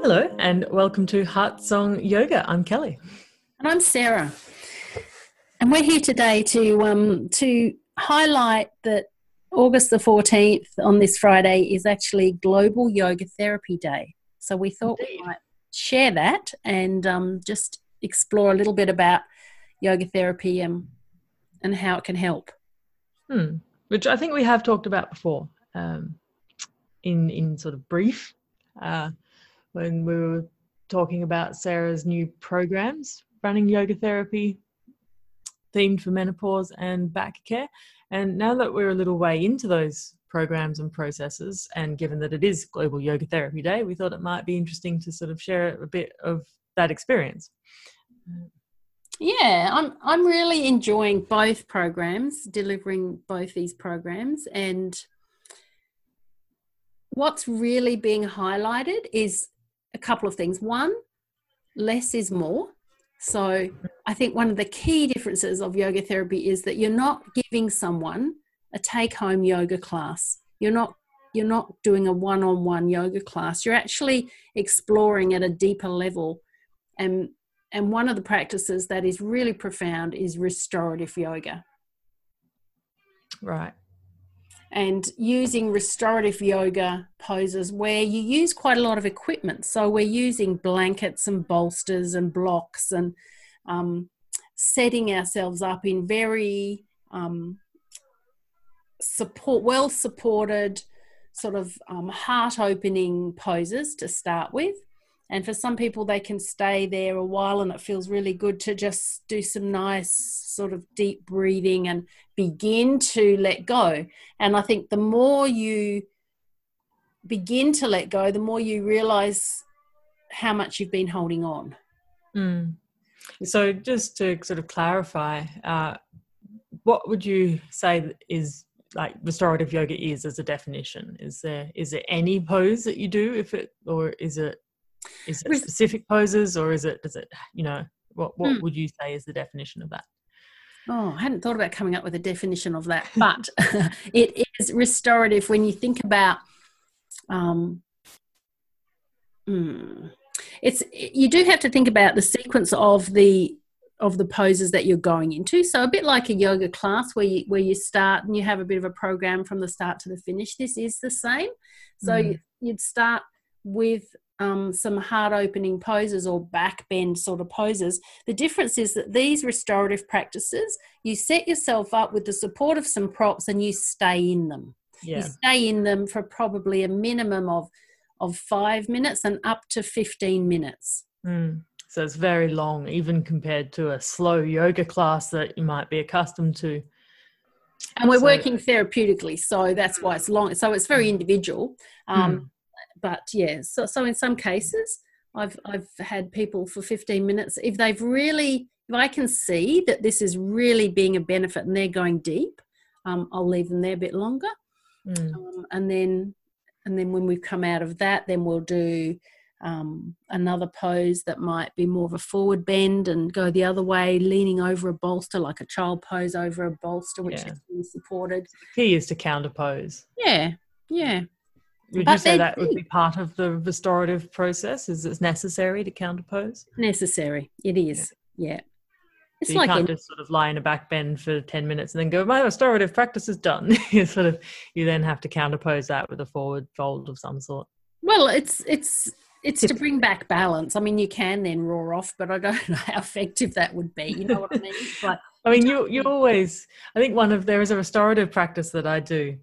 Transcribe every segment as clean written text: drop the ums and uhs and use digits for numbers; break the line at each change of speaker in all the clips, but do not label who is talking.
Hello and welcome to Heart Song Yoga. I'm Kelly.
And I'm Sarah. And we're here today to highlight that August the 14th on this Friday is actually Global Yoga Therapy Day. So we thought we might share that and just explore a little bit about yoga therapy and how it can help.
Which I think we have talked about before in sort of brief when we were talking about Sarah's new programs, running yoga therapy themed for menopause and back care. And now that we're a little way into those programs and processes, and given that it is Global Yoga Therapy Day, we thought it might be interesting to sort of share a bit of that experience.
Yeah, I'm really enjoying both programs, delivering both these programs. And what's really being highlighted is a couple of things. One, less is more. So I think one of the key differences of yoga therapy is that you're not giving someone a take-home yoga class. You're not doing a one-on-one yoga class. You're actually exploring at a deeper level. And one of the practices that is really profound is restorative yoga.
Right.
And using restorative yoga poses where you use quite a lot of equipment. So we're using blankets and bolsters and blocks and setting ourselves up in very well-supported sort of heart-opening poses to start with. And for some people, they can stay there a while and it feels really good to just do some nice sort of deep breathing and begin to let go. And I think the more you begin to let go, the more you realize how much you've been holding on.
So just to sort of clarify, what would you say is like restorative yoga is as a definition? Is there any pose that you do is it specific poses, or does it, what would you say is the definition of that?
Oh, I hadn't thought about coming up with a definition of that, but it is restorative when you think about, you do have to think about the sequence of the poses that you're going into. So a bit like a yoga class where you start and you have a bit of a program from the start to the finish. This is the same. So you'd start with some heart opening poses or back bend sort of poses. The difference is that these restorative practices, you set yourself up with the support of some props and you stay in them. Yeah. You stay in them for probably a minimum of 5 minutes and up to 15 minutes.
So it's very long, even compared to a slow yoga class that you might be accustomed to.
And we're working therapeutically, so that's why it's long. So it's very individual. But yeah, so in some cases, I've had people for 15 minutes. If I can see that this is really being a benefit and they're going deep, I'll leave them there a bit longer. And then when we've come out of that, then we'll do another pose that might be more of a forward bend and go the other way, leaning over a bolster, like a child pose over a bolster, which is really supported.
The key is to counterpose.
Yeah.
Would you say that would be part of the restorative process? Is it necessary to counterpose?
Necessary. It is. Yeah.
It's so you can't just sort of lie in a back bend for 10 minutes and then go, my restorative practice is done. You then have to counterpose that with a forward fold of some sort.
Well, it's to bring back balance. I mean, you can then roar off, but I don't know how effective that would be. You know what I mean? But
I mean, you always, I think there is a restorative practice that I do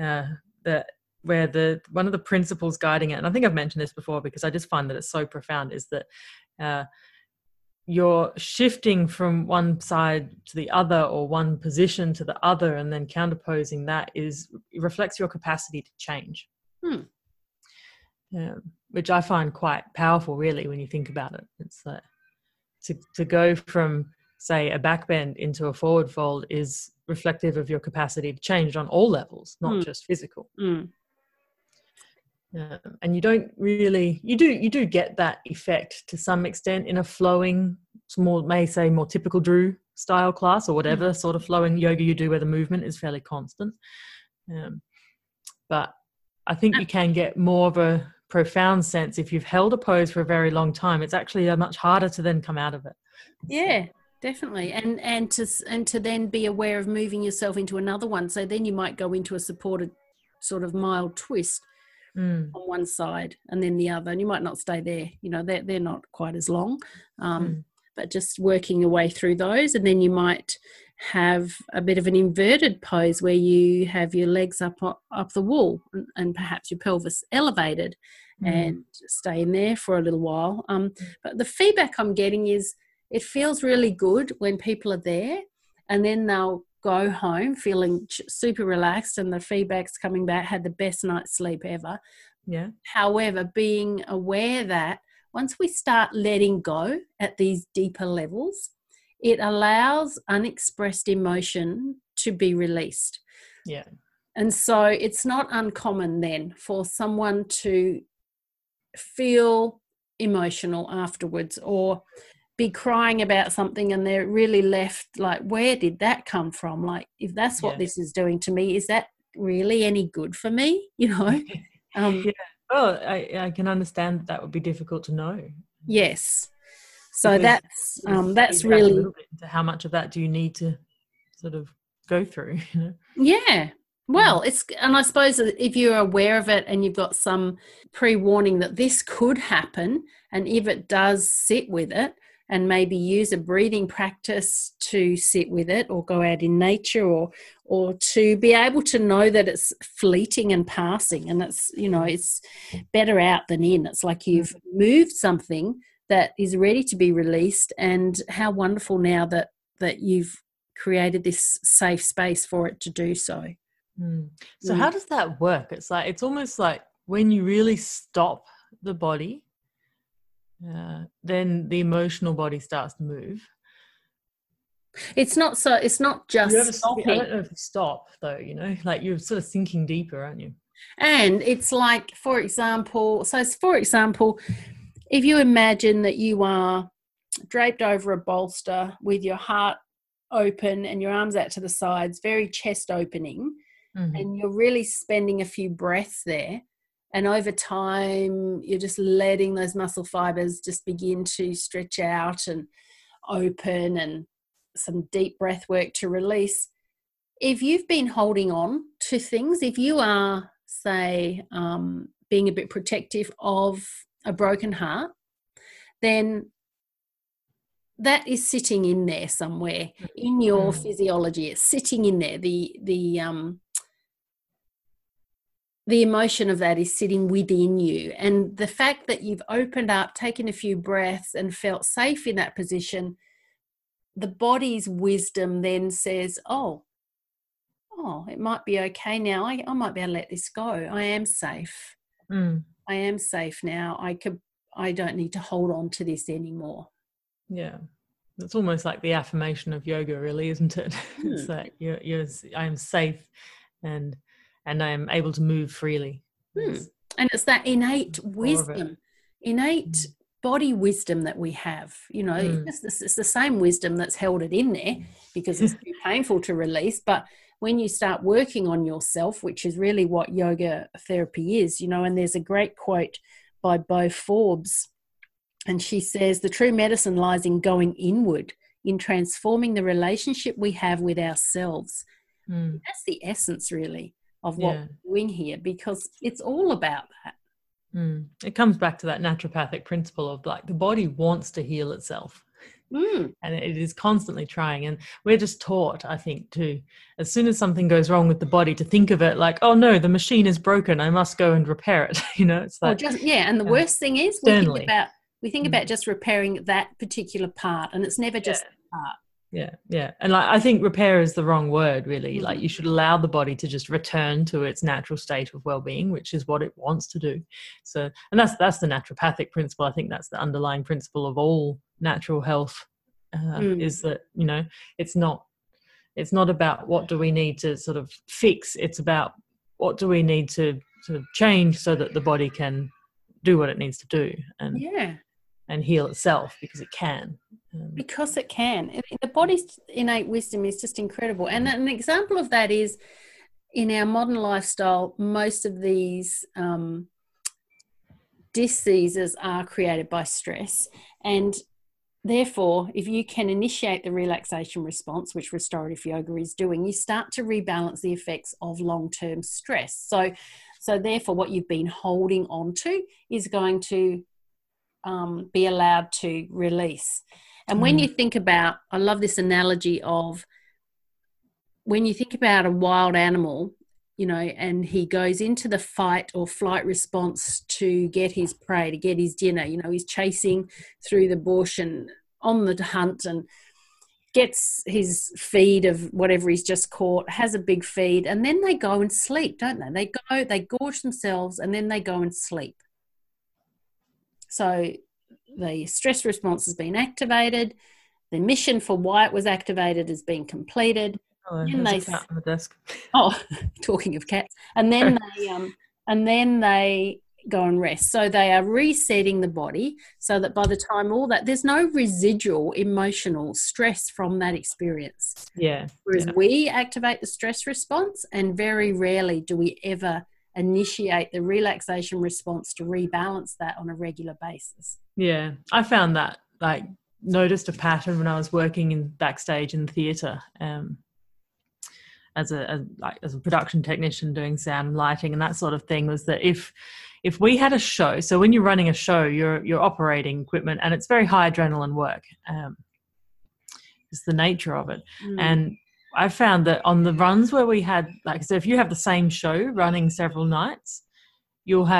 where one of the principles guiding it, and I think I've mentioned this before because I just find that it's so profound, is that you're shifting from one side to the other or one position to the other, and then counterposing that it reflects your capacity to change. Which I find quite powerful, really, when you think about it. It's to go from, say, a back bend into a forward fold is reflective of your capacity to change on all levels, not just physical. And you don't really, you do get that effect to some extent in a flowing, more typical Drew style class or whatever sort of flowing yoga you do where the movement is fairly constant. But I think you can get more of a profound sense, if you've held a pose for a very long time, it's actually much harder to then come out of it.
Yeah, definitely. And to then be aware of moving yourself into another one. So then you might go into a supported sort of mild twist on one side and then the other, and you might not stay there. You know, they're not quite as long, but just working your way through those. And then you might have a bit of an inverted pose where you have your legs up the wall and perhaps your pelvis elevated, and stay in there for a little while. But the feedback I'm getting is it feels really good when people are there, and then they'll go home feeling super relaxed, and the feedback's coming back, had the best night's sleep ever.
Yeah.
However, being aware that once we start letting go at these deeper levels, it allows unexpressed emotion to be released.
Yeah.
And so it's not uncommon then for someone to feel emotional afterwards, or be crying about something and they're really left like, where did that come from? Like, if that's what this is doing to me, is that really any good for me? You know?
Yeah. Well, I can understand that would be difficult to know.
Yes. So
because
that's really
a little bit into how much of that do you need to sort of go through, you know?
Yeah. Well, and I suppose if you're aware of it and you've got some pre-warning that this could happen, and if it does, sit with it and maybe use a breathing practice to sit with it, or go out in nature, or to be able to know that it's fleeting and passing, and it's, you know, it's better out than in. It's like you've moved something that is ready to be released, and how wonderful now that you've created this safe space for it to do so.
So how does that work? It's like, it's almost like when you really stop the body, then the emotional body starts to move.
It's not just stopping.
I don't know if you stop though, you know, like you're sort of sinking deeper, aren't you?
And it's like, for example, if you imagine that you are draped over a bolster with your heart open and your arms out to the sides, very chest opening, and you're really spending a few breaths there, and over time you're just letting those muscle fibers just begin to stretch out and open, and some deep breath work to release. If you've been holding on to things, if you are, say, being a bit protective of a broken heart, then that is sitting in there somewhere in your physiology. It's sitting in there. The emotion of that is sitting within you. And the fact that you've opened up, taken a few breaths and felt safe in that position, the body's wisdom then says, oh, it might be okay now. I might be able to let this go. I am safe. I am safe now. I don't need to hold on to this anymore.
Yeah. It's almost like the affirmation of yoga, really, isn't it? It's like I am safe, and I am able to move freely.
And it's that innate wisdom, innate body wisdom that we have. You know, it's the same wisdom that's held it in there because it's too painful to release. But when you start working on yourself, which is really what yoga therapy is, you know, and there's a great quote by Bo Forbes, and she says, the true medicine lies in going inward, in transforming the relationship we have with ourselves. That's the essence, really, of what we're doing here, because it's all about that.
It comes back to that naturopathic principle of like the body wants to heal itself. And it is constantly trying, and we're just taught, I think, to, as soon as something goes wrong with the body, to think of it like, oh no, the machine is broken, I must go and repair it. You know, it's like,
and the worst thing is we think about just repairing that particular part, and it's never just a part.
Yeah. And like, I think repair is the wrong word, really. Like, you should allow the body to just return to its natural state of well-being, which is what it wants to do. So, and that's the naturopathic principle. I think that's the underlying principle of all natural health, is that, you know, it's not about what do we need to sort of fix. It's about what do we need to sort of change so that the body can do what it needs to do and heal itself, because it can.
Because it can. The body's innate wisdom is just incredible. And an example of that is, in our modern lifestyle, most of these diseases are created by stress, and therefore, if you can initiate the relaxation response, which restorative yoga is doing, you start to rebalance the effects of long-term stress. So therefore, what you've been holding on to is going to be allowed to release. And when you think about, I love this analogy of when you think about a wild animal, you know, and he goes into the fight or flight response to get his prey, to get his dinner. You know, he's chasing through the bush and on the hunt and gets his feed of whatever he's just caught, has a big feed, and then they go and sleep, don't they? They gorge themselves and then they go and sleep. So the stress response has been activated. The mission for why it was activated has been completed.
Oh, there's a cat on the desk.
Oh, talking of cats. And then they go and rest. So they are resetting the body so that by the time all that, there's no residual emotional stress from that experience.
Yeah.
Whereas we activate the stress response, and very rarely do we ever initiate the relaxation response to rebalance that on a regular basis.
Yeah. I found that, like, noticed a pattern when I was working in backstage in the theatre. As a production technician doing sound and lighting and that sort of thing, was that if we had a show, so when you're running a show, you're operating equipment and it's very high adrenaline work. It's the nature of it. And I found that on the runs where we had, like, so if you have the same show running several nights, we've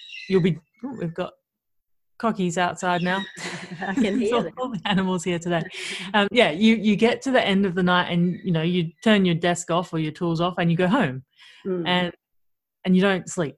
got cockies outside now.
I can hear them.
All the animals here today. You get to the end of the night and, you know, you turn your desk off or your tools off and you go home and you don't sleep.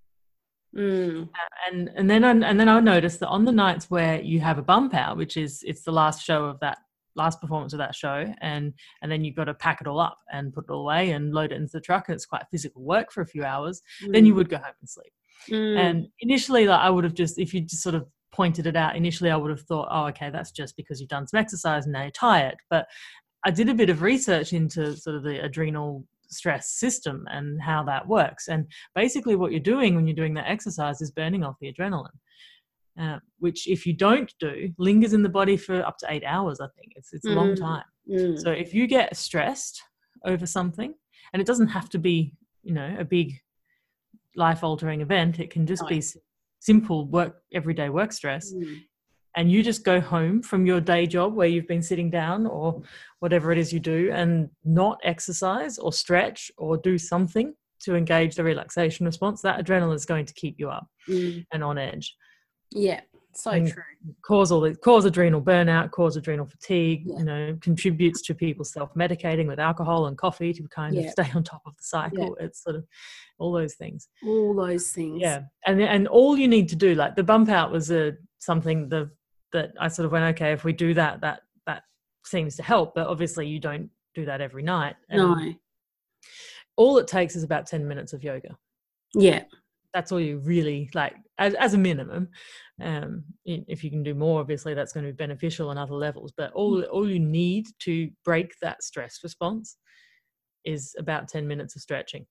And then I noticed that on the nights where you have a bump out, which is, it's the last performance of that show, and then you've got to pack it all up and put it all away and load it into the truck, and it's quite physical work for a few hours, then you would go home and sleep. And initially, like, I would have just, if you just sort of pointed it out, initially I would have thought, oh, okay, that's just because you've done some exercise and now you're tired. But I did a bit of research into sort of the adrenal stress system and how that works. And basically what you're doing when you're doing that exercise is burning off the adrenaline, which if you don't do, lingers in the body for up to 8 hours, I think. It's a long time. So if you get stressed over something, and it doesn't have to be, you know, a big life-altering event, it can just be simple everyday work stress, and you just go home from your day job where you've been sitting down or whatever it is you do and not exercise or stretch or do something to engage the relaxation response, that adrenaline is going to keep you up and on edge.
Yeah, so true.
Cause adrenal burnout, cause adrenal fatigue, you know, contributes to people self-medicating with alcohol and coffee to kind of stay on top of the cycle. It's sort of all those things. Yeah. And all you need to do, like the bump out was something that I sort of went, okay, if we do that seems to help, but obviously you don't do that every night.
No.
All it takes is about 10 minutes of yoga.
Yeah.
That's all you really, like, as a minimum. If you can do more, obviously that's going to be beneficial on other levels, but all you need to break that stress response is about 10 minutes of stretching.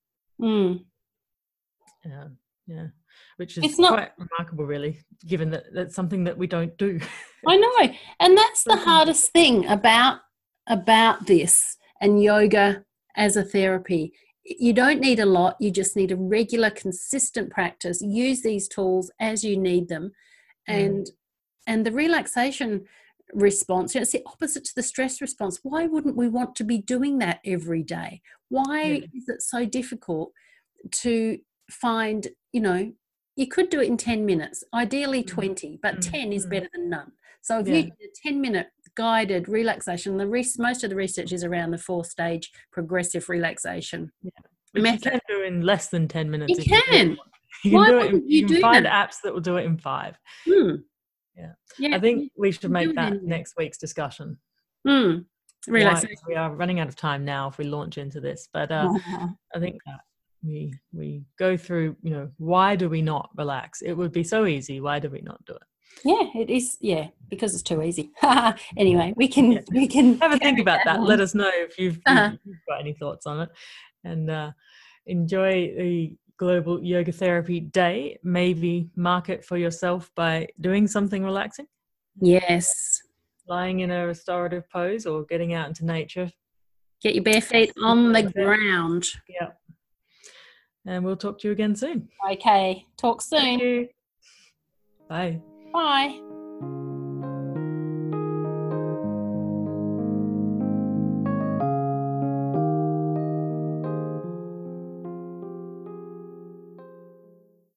Which is quite remarkable, really, given that that's something that we don't do.
I know, and that's the hardest thing about this and yoga as a therapy. You don't need a lot. You just need a regular, consistent practice. Use these tools as you need them, and the relaxation response, you know, it's the opposite to the stress response. Why wouldn't we want to be doing that every day? Why is it so difficult to find, you know, you could do it in 10 minutes, ideally 20, but 10 is better than none. So if you do a 10-minute guided relaxation, most of the research is around the 4-stage progressive relaxation method.
You can do in less than 10 minutes.
You can.
Why wouldn't you can find apps that will do it in 5. I think we should make that next week's discussion.
Relaxation.
We are running out of time now if we launch into this, but I think that we go through, you know, why do we not relax? It would be so easy. Why do we not do it?
Yeah, it is. Yeah, because it's too easy. Anyway, we can
have a think about that. Let us know if you've got any thoughts on it, and enjoy the Global Yoga Therapy Day, maybe mark it for yourself by doing something relaxing.
Yes.
Lying in a restorative pose or getting out into nature.
Get your bare feet on the ground.
Yeah. And we'll talk to you again soon.
Okay. Talk soon.
Thank you. Bye.
Bye.